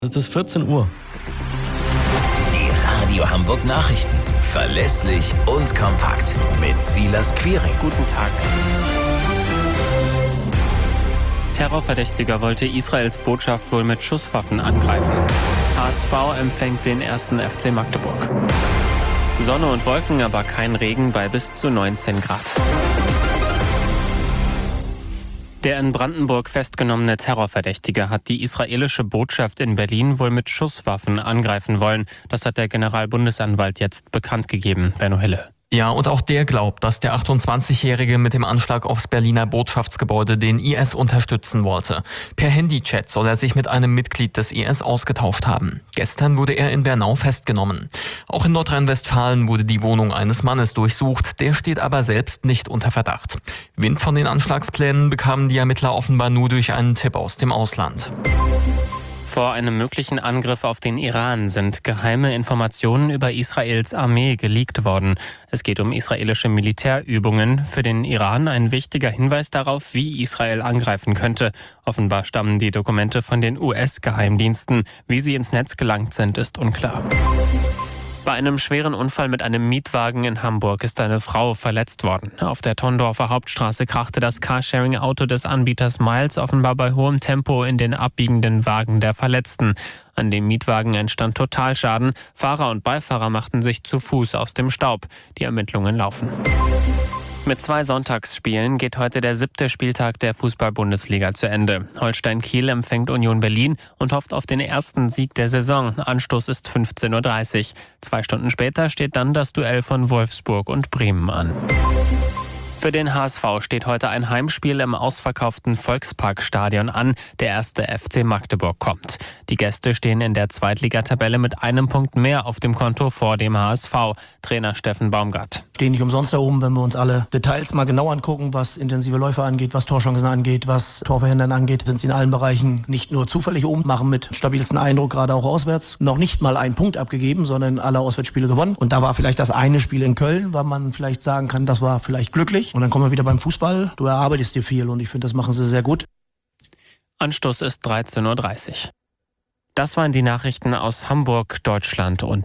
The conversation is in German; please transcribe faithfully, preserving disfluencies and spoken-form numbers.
Es ist vierzehn Uhr. Die Radio Hamburg Nachrichten. Verlässlich und kompakt. Mit Silas Quiring. Guten Tag. Terrorverdächtiger wollte Israels Botschaft wohl mit Schusswaffen angreifen. H S V empfängt den ersten F C Magdeburg. Sonne und Wolken, aber kein Regen bei bis zu neunzehn Grad. Der in Brandenburg festgenommene Terrorverdächtige hat die israelische Botschaft in Berlin wohl mit Schusswaffen angreifen wollen. Das hat der Generalbundesanwalt jetzt bekannt gegeben. Benno Hille. Ja, und auch der glaubt, dass der achtundzwanzigjährige mit dem Anschlag aufs Berliner Botschaftsgebäude den I S unterstützen wollte. Per Handychat soll er sich mit einem Mitglied des I S ausgetauscht haben. Gestern wurde er in Bernau festgenommen. Auch in Nordrhein-Westfalen wurde die Wohnung eines Mannes durchsucht. Der steht aber selbst nicht unter Verdacht. Wind von den Anschlagsplänen bekamen die Ermittler offenbar nur durch einen Tipp aus dem Ausland. Vor einem möglichen Angriff auf den Iran sind geheime Informationen über Israels Armee geleakt worden. Es geht um israelische Militärübungen. Für den Iran ein wichtiger Hinweis darauf, wie Israel angreifen könnte. Offenbar stammen die Dokumente von den U S-Geheimdiensten. Wie sie ins Netz gelangt sind, ist unklar. Bei einem schweren Unfall mit einem Mietwagen in Hamburg ist eine Frau verletzt worden. Auf der Tondorfer Hauptstraße krachte das Carsharing-Auto des Anbieters Miles offenbar bei hohem Tempo in den abbiegenden Wagen der Verletzten. An dem Mietwagen entstand Totalschaden. Fahrer und Beifahrer machten sich zu Fuß aus dem Staub. Die Ermittlungen laufen. Mit zwei Sonntagsspielen geht heute der siebte Spieltag der Fußball-Bundesliga zu Ende. Holstein Kiel empfängt Union Berlin und hofft auf den ersten Sieg der Saison. Anstoß ist fünfzehn Uhr dreißig. Zwei Stunden später steht dann das Duell von Wolfsburg und Bremen an. Für den H S V steht heute ein Heimspiel im ausverkauften Volksparkstadion an. Der erste F C Magdeburg kommt. Die Gäste stehen in der Zweitligatabelle mit einem Punkt mehr auf dem Konto vor dem H S V. Trainer Steffen Baumgart. Stehen nicht umsonst da oben, wenn wir uns alle Details mal genau angucken, was intensive Läufe angeht, was Torchancen angeht, was Torverhindern angeht, sind sie in allen Bereichen nicht nur zufällig oben, machen mit stabilsten Eindruck, gerade auch auswärts. Noch nicht mal einen Punkt abgegeben, sondern alle Auswärtsspiele gewonnen. Und da war vielleicht das eine Spiel in Köln, weil man vielleicht sagen kann, das war vielleicht glücklich. Und dann kommen wir wieder beim Fußball. Du erarbeitest dir viel und ich finde, das machen sie sehr gut. Anstoß ist dreizehn Uhr dreißig. Das waren die Nachrichten aus Hamburg, Deutschland und